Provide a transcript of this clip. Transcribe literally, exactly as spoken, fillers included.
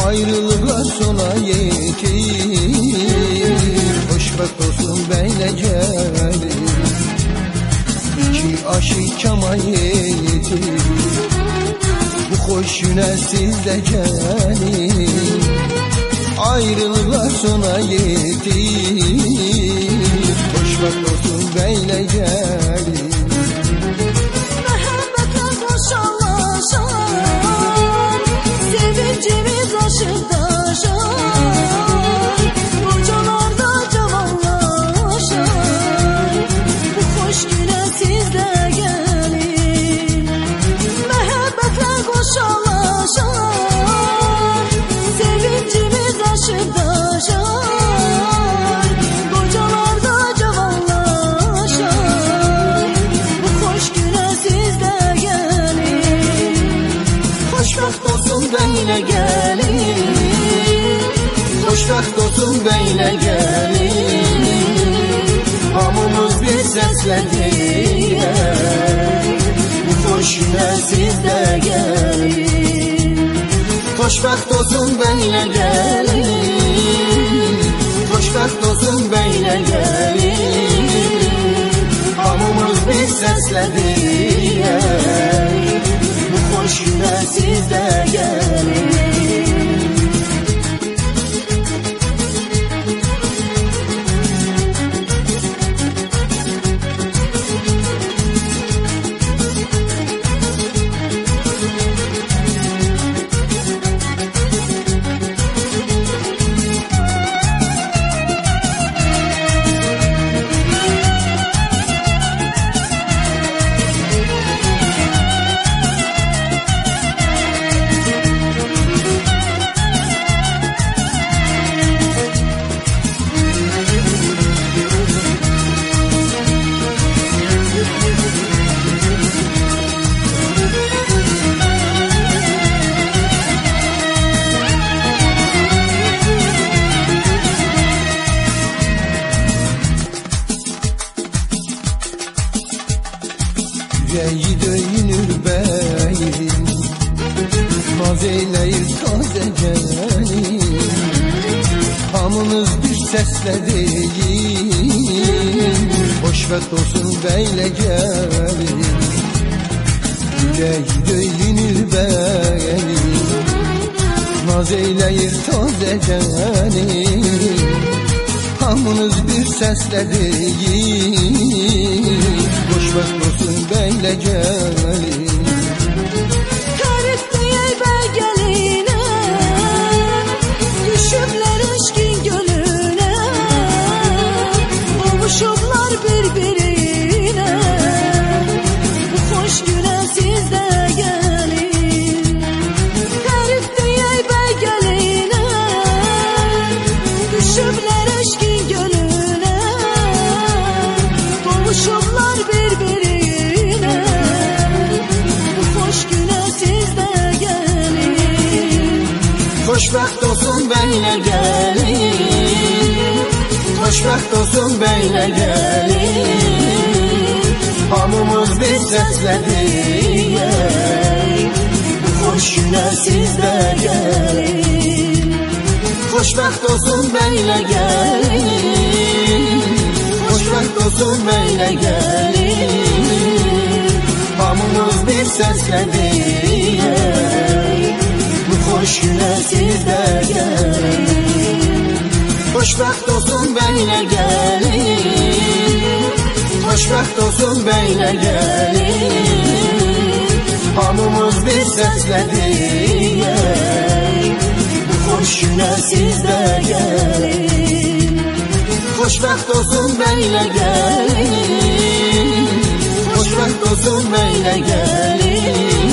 ayrılıklar sona yetir. Hoşbakt olsun beyle gelir, iki aşık kama yetir. Bu hoş güne siz de gelin, ayrılıklar sona yetir. Hoşbakt olsun beyle gelir. Beyle gelin, hoşbakt olsun beyle gelin. Hamımız bir sesle diyer, bu hoş güne siz de gelin. Hoşbakt olsun beyle gelin, hoşbakt olsun beyle gelin. Hamımız bir sesle diyer, hoş güne siz de gelin. Yüreği döyünür beyin, naz eyleyir taze gelin. Hamınız bir sesle deyin, hoşbakt olsun beyle gelin. Yüreği döyünür beyin, naz eyleyir taze gelin. Hamınız bir sesle deyin, hoşbakt olsun beyle gelin. Garip değil be geline, düşüpler aşkın gölüne, bulmuşumlar birbirine. Bu hoş güne siz de gelin. Garip değil be geline, düşüpler aşkın gölüne, bulmuşumlar birbirine. Bu hoş güne siz de gelin. Hoşbakt olsun beyle gelin, hoşbakt olsun beyle gelin. Hamımız bir sesle diyer, bu hoş güne siz de gelin. Hoşbakt olsun beyle gelin, hoşbakt olsun beyle gelin. Hamımız bir sesle diyer, bu hoş güne siz de gelin. Hoşbakt olsun beyle gelin, hoşbakt olsun beyle gelin. Hamımız bir sesle diyer, bu hoş güne siz de gelin. Hoşbakt olsun beyle gelin, hoşbakt olsun beyle gelin.